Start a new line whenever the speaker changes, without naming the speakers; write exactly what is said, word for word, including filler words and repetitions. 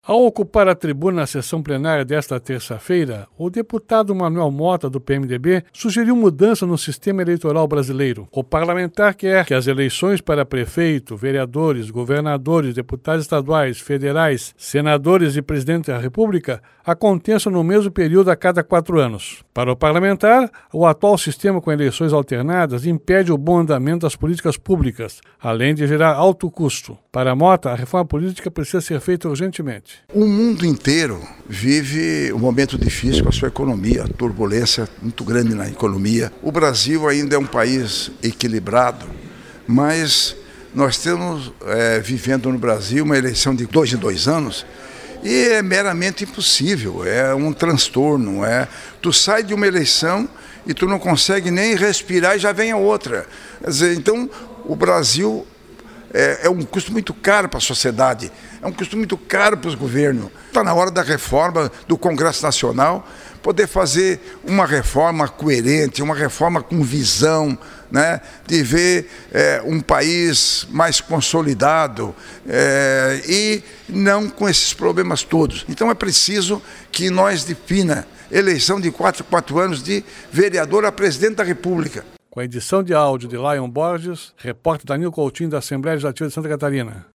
Ao ocupar a tribuna na sessão plenária desta terça-feira, o deputado Manuel Mota, do P M D B, sugeriu mudança no sistema eleitoral brasileiro. O parlamentar quer que as eleições para prefeito, vereadores, governadores, deputados estaduais, federais, senadores e presidente da República aconteçam no mesmo período a cada quatro anos. Para o parlamentar, o atual sistema com eleições alternadas impede o bom andamento das políticas públicas, além de gerar alto custo. Para Mota, a reforma política precisa ser feita urgentemente.
O mundo inteiro vive um momento difícil com a sua economia, turbulência muito grande na economia. O Brasil ainda é um país equilibrado, mas nós estamos é, vivendo no Brasil uma eleição de dois em dois anos e é meramente impossível, é um transtorno. É, tu sai de uma eleição e tu não consegue nem respirar e já vem a outra. Quer dizer, então o Brasil É, é um custo muito caro para a sociedade, é um custo muito caro para os governos. Está na hora da reforma do Congresso Nacional, poder fazer uma reforma coerente, uma reforma com visão, né, de ver é, um país mais consolidado é, e não com esses problemas todos. Então é preciso que nós defina eleição de quatro, quatro anos de vereador a presidente da República.
Com a edição de áudio de Lion Borges, repórter Danilo Coutinho da Assembleia Legislativa de Santa Catarina.